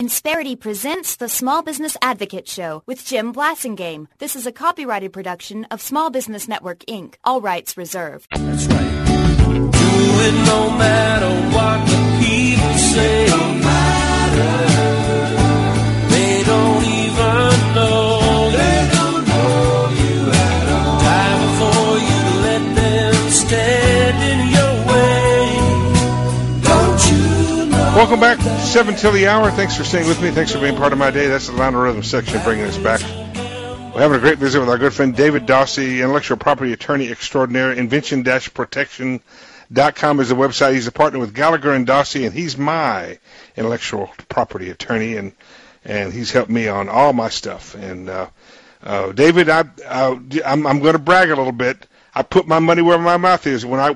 Insperity presents the Small Business Advocate Show with Jim Blasingame. This is a copyrighted production of Small Business Network, Inc. All rights reserved. That's right. Do it no matter what the people say. No matter. They don't even know. They don't know you at all. Time before you let them stand in your way. Don't you know? Welcome back, 7 till the hour. Thanks for staying with me. Thanks for being part of my day. That's the Atlanta Rhythm section bringing us back. We're having a great visit with our good friend David Dossie, intellectual property attorney extraordinaire. Invention-protection.com is the website. He's a partner with Gallagher and Dossie, and he's my intellectual property attorney, and he's helped me on all my stuff. And David, I'm going to brag a little bit. I put my money where my mouth is when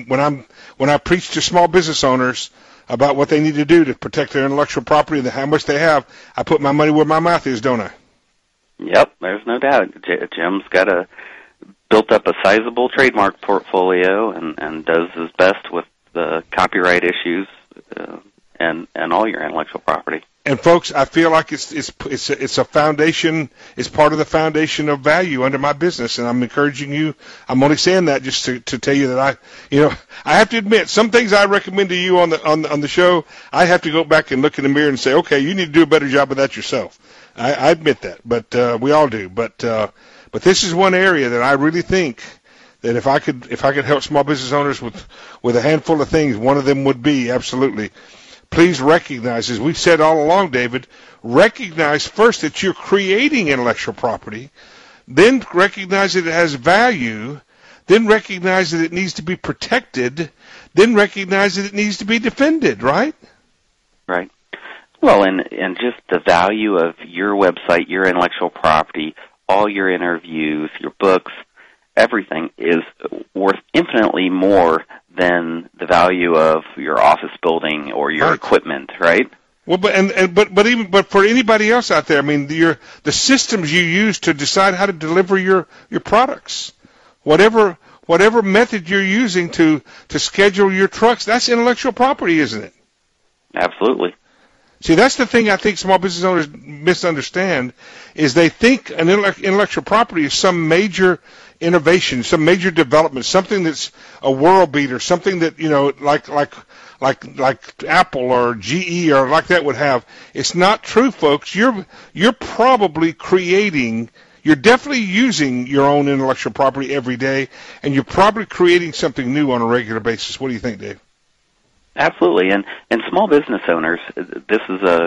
I preach to small business owners about what they need to do to protect their intellectual property and how much they have. I put my money where my mouth is, don't I? Yep, there's no doubt. Jim's built up a sizable trademark portfolio and does his best with the copyright issues and all your intellectual property. And folks, I feel like it's a foundation. It's part of the foundation of value under my business, and I'm encouraging you. I'm only saying that just to tell you that I have to admit some things I recommend to you on the show. I have to go back and look in the mirror and say, okay, you need to do a better job of that yourself. I admit that, but we all do. But this is one area that I really think that if I could help small business owners with a handful of things, one of them would be absolutely. Please recognize, as we've said all along, David, recognize first that you're creating intellectual property, then recognize that it has value, then recognize that it needs to be protected, then recognize that it needs to be defended, right? Right. Well, and just the value of your website, your intellectual property, all your interviews, your books, everything is worth infinitely more than the value of your office building or your equipment, right? Well, but for anybody else out there, I mean, the systems you use to decide how to deliver your products, whatever method you're using to schedule your trucks, that's intellectual property, isn't it? Absolutely. See, that's the thing I think small business owners misunderstand, is they think an intellectual property is some major innovation, some major development, something that's a world beater, something that, like Apple or GE or like that would have. It's not true, folks. You're probably creating, you're definitely using your own intellectual property every day, and you're probably creating something new on a regular basis. What do you think, Dave? Absolutely, and small business owners, they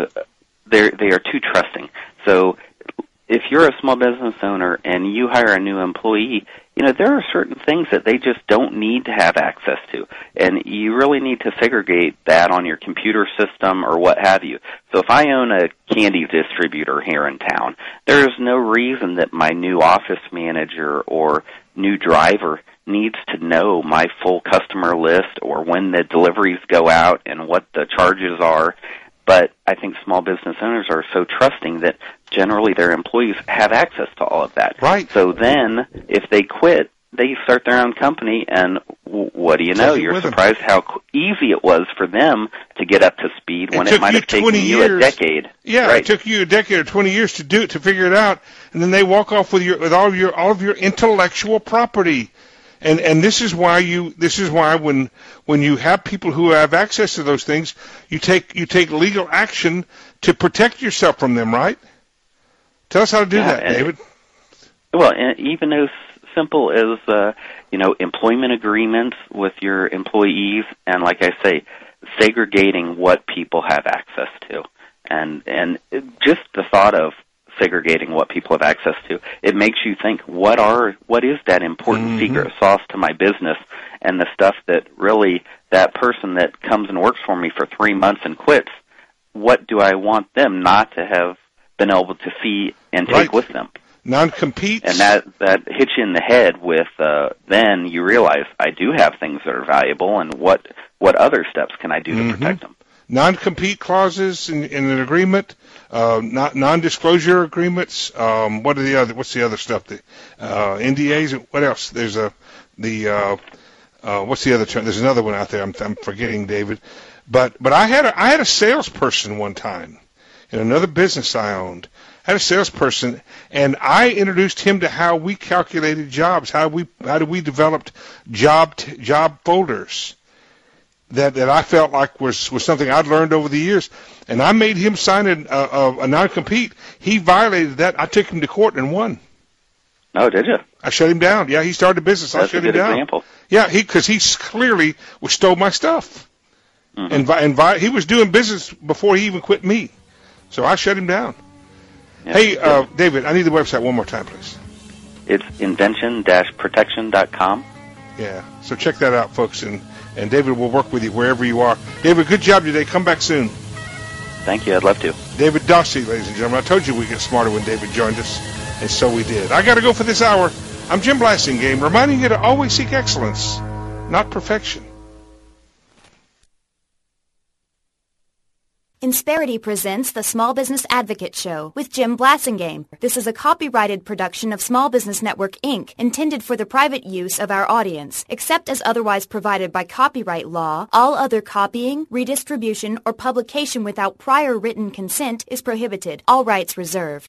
are too trusting. So if you're a small business owner and you hire a new employee, there are certain things that they just don't need to have access to, and you really need to segregate that on your computer system or what have you. So if I own a candy distributor here in town, there's no reason that my new office manager or new driver needs to know my full customer list or when the deliveries go out and what the charges are. But I think small business owners are so trusting that generally their employees have access to all of that. Right. So then if they quit, they start their own company, and what do you know? You're surprised how easy it was for them to get up to speed when it might have taken you a decade. Yeah, right. It took you a decade or 20 years to figure it out, and then they walk off with all of your intellectual property. And this is why when you have people who have access to those things, you take legal action to protect yourself from them, right? Tell us how to do that, David. Well, even as simple as employment agreements with your employees, and like I say, segregating what people have access to, and just the thought of segregating what people have access to, it makes you think, what is that important secret sauce to my business, and the stuff that really that person that comes and works for me for 3 months and quits, what do I want them not to have been able to see and take with them? Non-competes. And that hits you in the head with, then you realize I do have things that are valuable, and what other steps can I do to protect them? Non-compete clauses in an agreement, non-disclosure agreements. What's the other stuff? NDAs. What else? There's what's the other term? There's another one out there. I'm forgetting, David. But I had a salesperson one time. in another business I owned. I had a salesperson, and I introduced him to how we calculated jobs, how we developed job folders that I felt like was something I'd learned over the years. And I made him sign a non-compete. He violated that. I took him to court and won. Oh, did you? I shut him down. Yeah, he started a business. I shut him down. That's a good example. Yeah, because he clearly stole my stuff. Mm-hmm. And he was doing business before he even quit me. So I shut him down. Yeah, hey, David, I need the website one more time, please. It's invention-protection.com. Yeah, so check that out, folks, and David will work with you wherever you are. David, good job today. Come back soon. Thank you. I'd love to. David Dossie, ladies and gentlemen. I told you we'd get smarter when David joined us, and so we did. I got to go for this hour. I'm Jim Blasingame, reminding you to always seek excellence, not perfection. Insperity presents the Small Business Advocate Show with Jim Blasingame. This is a copyrighted production of Small Business Network, Inc., intended for the private use of our audience. Except as otherwise provided by copyright law, all other copying, redistribution, or publication without prior written consent is prohibited. All rights reserved.